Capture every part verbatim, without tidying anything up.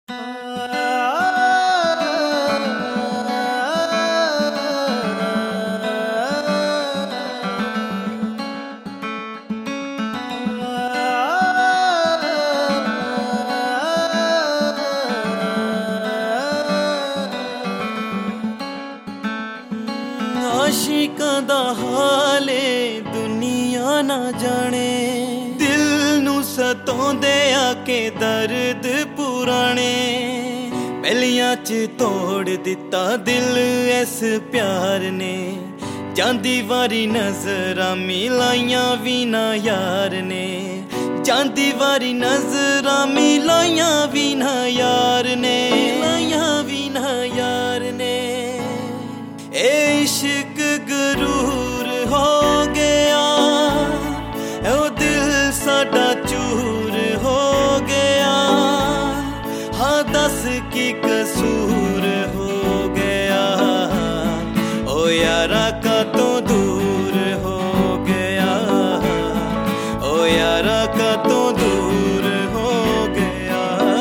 आशिकां दा हाले दुनिया ना जाने, दिल नू सताउंदे आके दर्द पुराने। पहलियां च तोड़ दिता दिल इस प्यार ने, जांदी वारी नजरां मिलाइयां भी ना यार ने। जांदी वारी नजरां मिलाइयां भी ना यार ने, मिलाइयां भी ना यार ने। इश्क गुरूर हो गया, ओ दिल साडा चूर हो गया। हाँ दस की कसूर हो गया, ओ यारा का तो दूर हो गया, ओ यारा का तो दूर हो गया।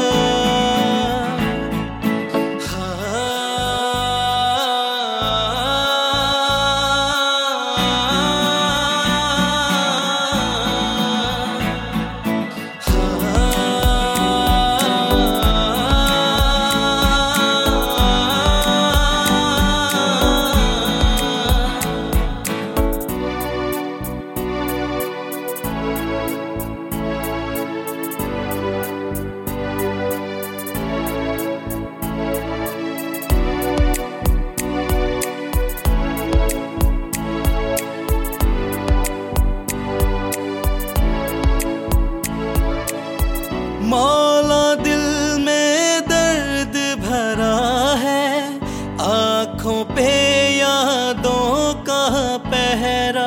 मौला दिल में दर्द भरा है, आँखों पे यादों का पहरा।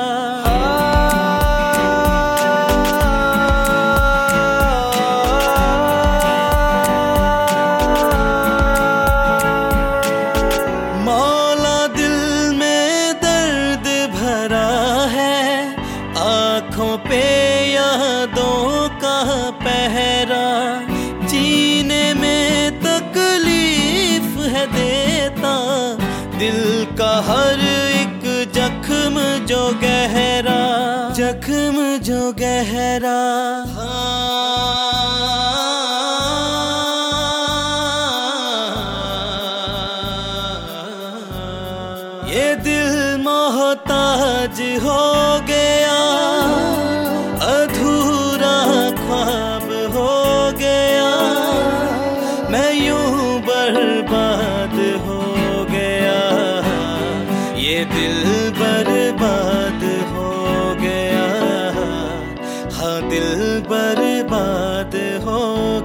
मौला दिल में दर्द भरा है, आँखों पे यादों का पहरा। जीने में तकलीफ है देता दिल का हर एक जख्म जो गहरा, जख्म जो गहरा। ये दिल मोहताज हो गया, अधूरा ख्वाब हो गया। मैं यूं बर्बाद हो गया, ये दिल बर्बाद हो गया। हाँ दिल बर्बाद हो